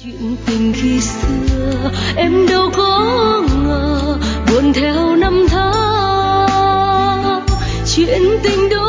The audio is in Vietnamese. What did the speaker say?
chuyện tình khi xưa em đâu có ngờ buồn theo năm tháng, chuyện tình